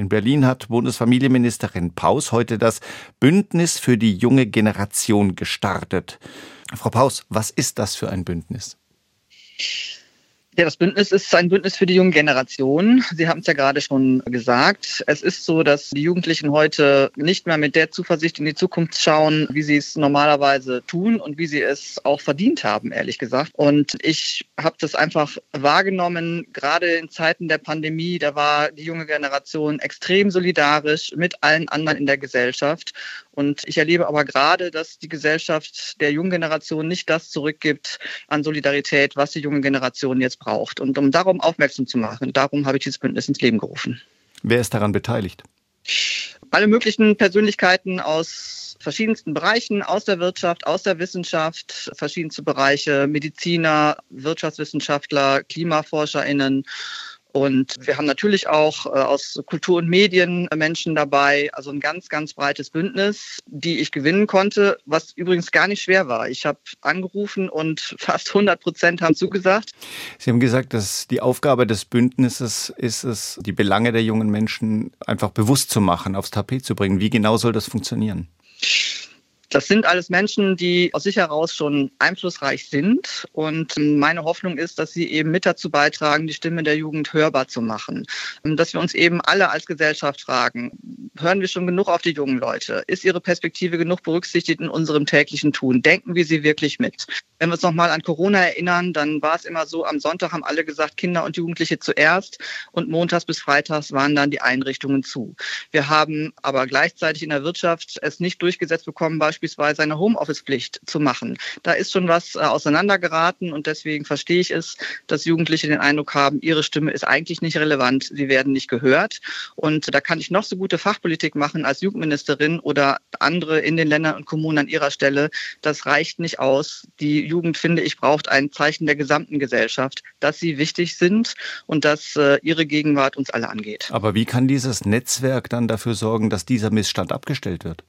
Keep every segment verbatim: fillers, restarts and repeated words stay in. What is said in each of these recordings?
In Berlin hat Bundesfamilienministerin Paus heute das Bündnis für die junge Generation gestartet. Frau Paus, was ist das für ein Bündnis? Ja, das Bündnis ist ein Bündnis für die junge Generation. Sie haben es ja gerade schon gesagt. Es ist so, dass die Jugendlichen heute nicht mehr mit der Zuversicht in die Zukunft schauen, wie sie es normalerweise tun und wie sie es auch verdient haben, ehrlich gesagt. Und ich habe das einfach wahrgenommen, gerade in Zeiten der Pandemie, da war die junge Generation extrem solidarisch mit allen anderen in der Gesellschaft. Und ich erlebe aber gerade, dass die Gesellschaft der jungen Generation nicht das zurückgibt an Solidarität, was die junge Generation jetzt braucht. Und um darum aufmerksam zu machen, darum habe ich dieses Bündnis ins Leben gerufen. Wer ist daran beteiligt? Alle möglichen Persönlichkeiten aus verschiedensten Bereichen, aus der Wirtschaft, aus der Wissenschaft, verschiedenste Bereiche, Mediziner, Wirtschaftswissenschaftler, KlimaforscherInnen. Und wir haben natürlich auch äh, aus Kultur und Medien Menschen dabei, also ein ganz, ganz breites Bündnis, die ich gewinnen konnte, was übrigens gar nicht schwer war. Ich habe angerufen und fast hundert Prozent haben zugesagt. Sie haben gesagt, dass die Aufgabe des Bündnisses ist es, die Belange der jungen Menschen einfach bewusst zu machen, aufs Tapet zu bringen. Wie genau soll das funktionieren? Das sind alles Menschen, die aus sich heraus schon einflussreich sind. Und meine Hoffnung ist, dass sie eben mit dazu beitragen, die Stimme der Jugend hörbar zu machen. Dass wir uns eben alle als Gesellschaft fragen, hören wir schon genug auf die jungen Leute? Ist ihre Perspektive genug berücksichtigt in unserem täglichen Tun? Denken wir sie wirklich mit? Wenn wir uns nochmal an Corona erinnern, dann war es immer so, am Sonntag haben alle gesagt, Kinder und Jugendliche zuerst und montags bis freitags waren dann die Einrichtungen zu. Wir haben aber gleichzeitig in der Wirtschaft es nicht durchgesetzt bekommen, beispielsweise beispielsweise eine Homeoffice-Pflicht zu machen. Da ist schon was äh, auseinandergeraten und deswegen verstehe ich es, dass Jugendliche den Eindruck haben, ihre Stimme ist eigentlich nicht relevant, sie werden nicht gehört. Und da kann ich noch so gute Fachpolitik machen als Jugendministerin oder andere in den Ländern und Kommunen an ihrer Stelle. Das reicht nicht aus. Die Jugend, finde ich, braucht ein Zeichen der gesamten Gesellschaft, dass sie wichtig sind und dass äh, ihre Gegenwart uns alle angeht. Aber wie kann dieses Netzwerk dann dafür sorgen, dass dieser Missstand abgestellt wird?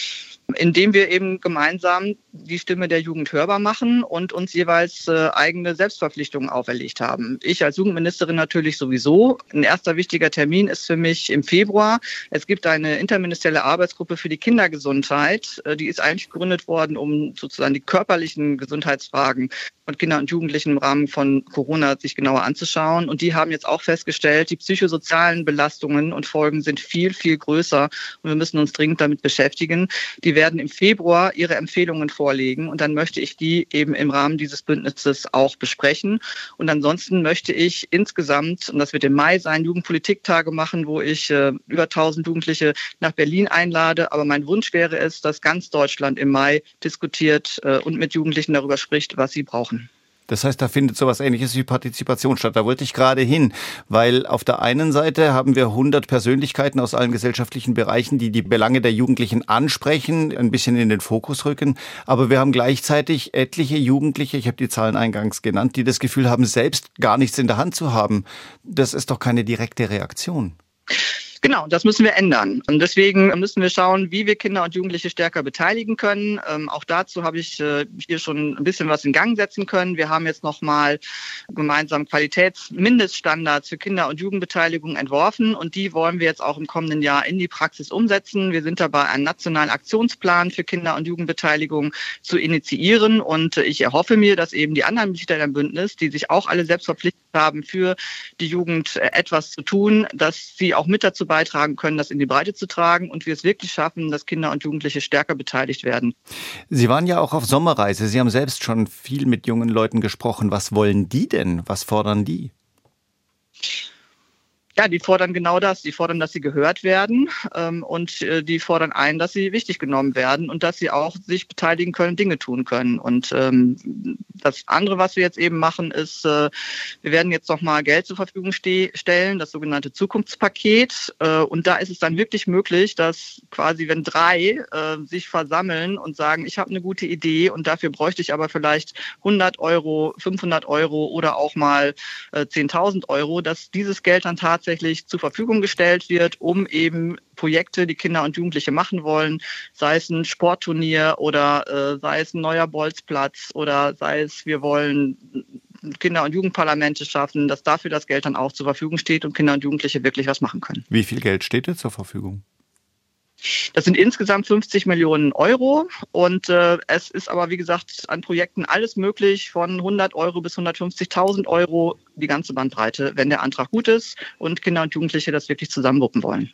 Indem wir eben gemeinsam die Stimme der Jugend hörbar machen und uns jeweils äh, eigene Selbstverpflichtungen auferlegt haben. Ich als Jugendministerin natürlich sowieso. Ein erster wichtiger Termin ist für mich im Februar. Es gibt eine interministerielle Arbeitsgruppe für die Kindergesundheit. Äh, die ist eigentlich gegründet worden, um sozusagen die körperlichen Gesundheitsfragen von Kindern und Jugendlichen im Rahmen von Corona sich genauer anzuschauen. Und die haben jetzt auch festgestellt, die psychosozialen Belastungen und Folgen sind viel, viel größer. Und wir müssen uns dringend damit beschäftigen. Die werden im Februar ihre Empfehlungen vorlegen und dann möchte ich die eben im Rahmen dieses Bündnisses auch besprechen. Und ansonsten möchte ich insgesamt, und das wird im Mai sein, Jugendpolitiktage machen, wo ich äh, über tausend Jugendliche nach Berlin einlade. Aber mein Wunsch wäre es, dass ganz Deutschland im Mai diskutiert äh, und mit Jugendlichen darüber spricht, was sie brauchen. Das heißt, da findet sowas Ähnliches wie Partizipation statt. Da wollte ich gerade hin, weil auf der einen Seite haben wir hundert Persönlichkeiten aus allen gesellschaftlichen Bereichen, die die Belange der Jugendlichen ansprechen, ein bisschen in den Fokus rücken. Aber wir haben gleichzeitig etliche Jugendliche, ich habe die Zahlen eingangs genannt, die das Gefühl haben, selbst gar nichts in der Hand zu haben. Das ist doch keine direkte Reaktion. Genau, das müssen wir ändern. Und deswegen müssen wir schauen, wie wir Kinder und Jugendliche stärker beteiligen können. Ähm, auch dazu habe ich äh, hier schon ein bisschen was in Gang setzen können. Wir haben jetzt nochmal gemeinsam Qualitätsmindeststandards für Kinder- und Jugendbeteiligung entworfen. Und die wollen wir jetzt auch im kommenden Jahr in die Praxis umsetzen. Wir sind dabei, einen nationalen Aktionsplan für Kinder- und Jugendbeteiligung zu initiieren. Und ich erhoffe mir, dass eben die anderen Mitglieder im Bündnis, die sich auch alle selbst verpflichtet haben, für die Jugend etwas zu tun, dass sie auch mit dazu beitragen können, das in die Breite zu tragen und wir es wirklich schaffen, dass Kinder und Jugendliche stärker beteiligt werden. Sie waren ja auch auf Sommerreise. Sie haben selbst schon viel mit jungen Leuten gesprochen. Was wollen die denn? Was fordern die? Ja, die fordern genau das. Die fordern, dass sie gehört werden ähm, und äh, die fordern ein, dass sie wichtig genommen werden und dass sie auch sich beteiligen können, Dinge tun können. Und ähm, das andere, was wir jetzt eben machen, ist, äh, wir werden jetzt noch mal Geld zur Verfügung ste- stellen, das sogenannte Zukunftspaket. Äh, und da ist es dann wirklich möglich, dass quasi, wenn drei äh, sich versammeln und sagen, ich habe eine gute Idee und dafür bräuchte ich aber vielleicht hundert Euro, fünfhundert Euro oder auch mal äh, zehntausend Euro, dass dieses Geld dann tatsächlich zur Verfügung gestellt wird, um eben Projekte, die Kinder und Jugendliche machen wollen, sei es ein Sportturnier oder äh, sei es ein neuer Bolzplatz oder sei es, wir wollen Kinder- und Jugendparlamente schaffen, dass dafür das Geld dann auch zur Verfügung steht und Kinder und Jugendliche wirklich was machen können. Wie viel Geld steht jetzt zur Verfügung? Das sind insgesamt fünfzig Millionen Euro und äh, es ist aber, wie gesagt, an Projekten alles möglich, von hundert Euro bis hundertfünfzigtausend Euro, die ganze Bandbreite, wenn der Antrag gut ist und Kinder und Jugendliche das wirklich zusammenwuppen wollen.